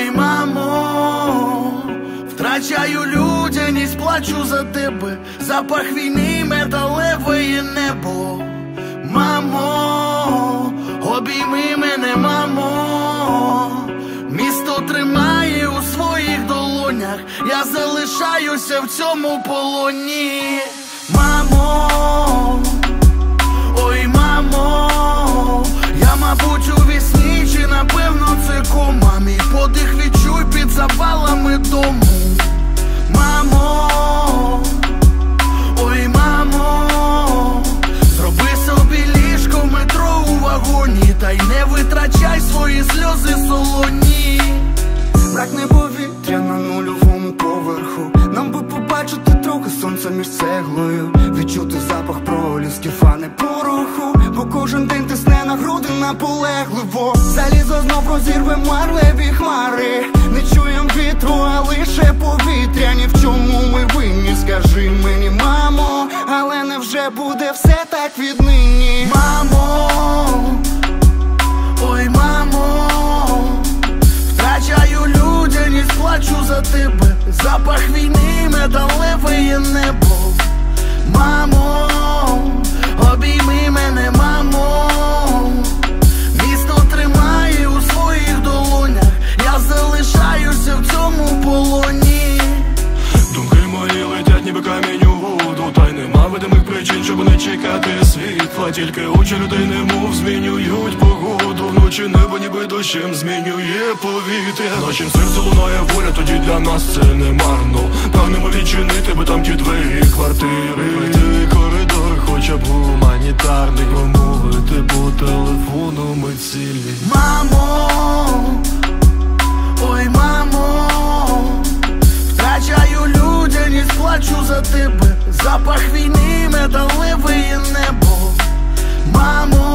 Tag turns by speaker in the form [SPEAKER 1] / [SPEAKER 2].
[SPEAKER 1] Ой, мамо, втрачаю людяність, плачу за тебе, запах війни, металеве небо. Мамо, обійми мене, мамо, місто тримає у своїх долонях, я залишаюся в цьому полоні. Мамо, ой, мамо, я, мабуть, у вісні, чи напевно це кома. Мій подих відчуй під завалами дому. Мамо, ой, мамо, зроби собі ліжко в метро у вагоні, та й не витрачай свої сльози солоні.
[SPEAKER 2] Бракне повітря на нульовому поверху, нам би побачити трохи сонця між цеглою, відчути запах пролісків, а не пороху, бо кожен день тисне на груди наполегливо. Залізо знов розірве марливі хмари, не чуєм вітру, а лише повітря. Ні в чому ми винні, скажи мені, мамо, але невже буде все так віднині?
[SPEAKER 1] Мамо, ой, мамо, втрачаю людяність, плачу за тебе, запах війни, металеве небо. Мамо, обійми мене, мамо, місто тримає у своїх долонях, я залишаюся в цьому полоні.
[SPEAKER 3] Думки мої летять, ніби камінь у воду, та й нема видимих причин, щоб не чекати світла. Тільки очі людей немов змінюють погоду, вночі небо ніби дощем змінює повітря. Нашим серце лунає воля, тоді для нас це не марно. Прагнемо відчинити, бо там ті двері квартири, коридор, хоча б гуманітарний, промовити по телефону ми цілі.
[SPEAKER 1] Мамо, ой, мамо, втрачаю людяність, плачу за тебе, запах війни, металеве небо. Мамо,